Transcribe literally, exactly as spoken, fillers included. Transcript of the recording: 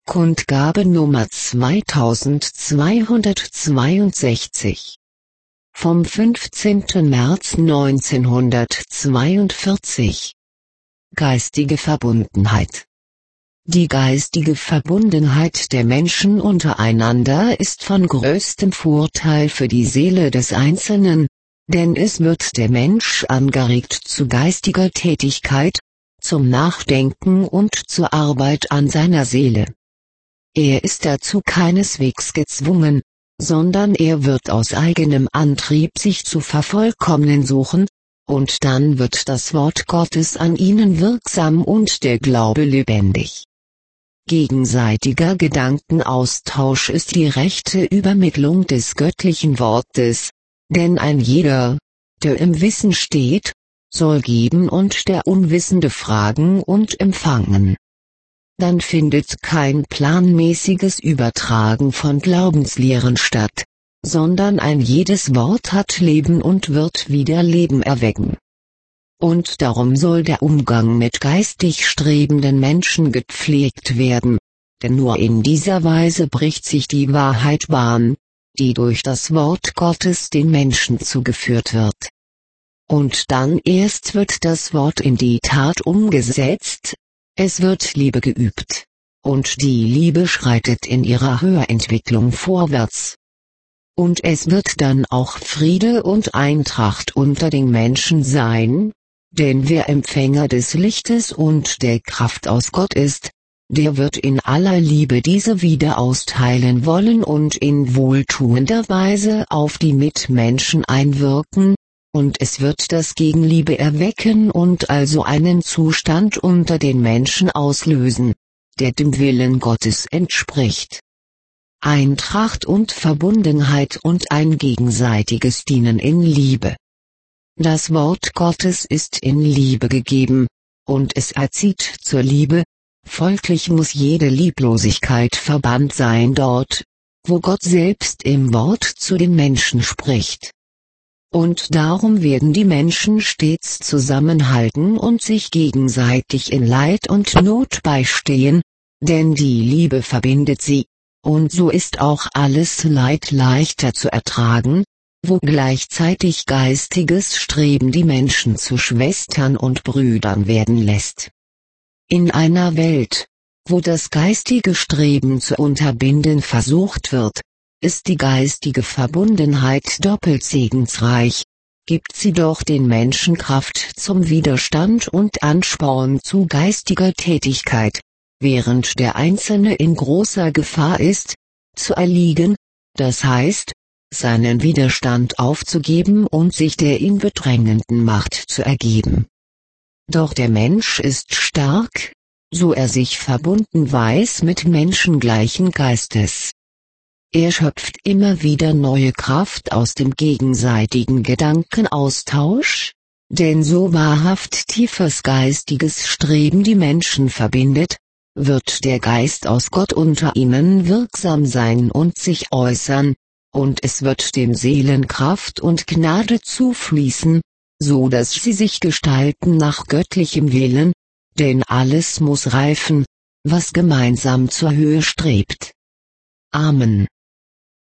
Kundgabe Nummer zweitausendzweihundertzweiundsechzig. Vom fünfzehnten März neunzehnhundertzweiundvierzig. Geistige Verbundenheit. Die geistige Verbundenheit der Menschen untereinander ist von größtem Vorteil für die Seele des Einzelnen, denn es wird der Mensch angeregt zu geistiger Tätigkeit, zum Nachdenken und zur Arbeit an seiner Seele. Er ist dazu keineswegs gezwungen, sondern er wird aus eigenem Antrieb sich zu vervollkommnen suchen, und dann wird das Wort Gottes an ihnen wirksam und der Glaube lebendig. Gegenseitiger Gedankenaustausch ist die rechte Übermittlung des göttlichen Wortes, denn ein jeder, der im Wissen steht, soll geben und der Unwissende fragen und empfangen. Dann findet kein planmäßiges Übertragen von Glaubenslehren statt, sondern ein jedes Wort hat Leben und wird wieder Leben erwecken. Und darum soll der Umgang mit geistig strebenden Menschen gepflegt werden, denn nur in dieser Weise bricht sich die Wahrheit Bahn, die durch das Wort Gottes den Menschen zugeführt wird. Und dann erst wird das Wort in die Tat umgesetzt, es wird Liebe geübt, und die Liebe schreitet in ihrer Höherentwicklung vorwärts. Und es wird dann auch Friede und Eintracht unter den Menschen sein, denn wer Empfänger des Lichtes und der Kraft aus Gott ist, der wird in aller Liebe diese wieder austeilen wollen und in wohltuender Weise auf die Mitmenschen einwirken, und es wird das Gegenliebe erwecken und also einen Zustand unter den Menschen auslösen, der dem Willen Gottes entspricht. Eintracht und Verbundenheit und ein gegenseitiges Dienen in Liebe. Das Wort Gottes ist in Liebe gegeben, und es erzieht zur Liebe, folglich muss jede Lieblosigkeit verbannt sein dort, wo Gott selbst im Wort zu den Menschen spricht. Und darum werden die Menschen stets zusammenhalten und sich gegenseitig in Leid und Not beistehen, denn die Liebe verbindet sie, und so ist auch alles Leid leichter zu ertragen, wo gleichzeitig geistiges Streben die Menschen zu Schwestern und Brüdern werden lässt. In einer Welt, wo das geistige Streben zu unterbinden versucht wird, ist die geistige Verbundenheit doppelt segensreich, gibt sie doch den Menschen Kraft zum Widerstand und Ansporn zu geistiger Tätigkeit, während der Einzelne in großer Gefahr ist, zu erliegen, das heißt, seinen Widerstand aufzugeben und sich der ihn bedrängenden Macht zu ergeben. Doch der Mensch ist stark, so er sich verbunden weiß mit menschengleichen Geistes. Er schöpft immer wieder neue Kraft aus dem gegenseitigen Gedankenaustausch, denn so wahrhaft tiefes geistiges Streben die Menschen verbindet, wird der Geist aus Gott unter ihnen wirksam sein und sich äußern, und es wird den Seelen Kraft und Gnade zufließen, so dass sie sich gestalten nach göttlichem Willen, denn alles muss reifen, was gemeinsam zur Höhe strebt. Amen.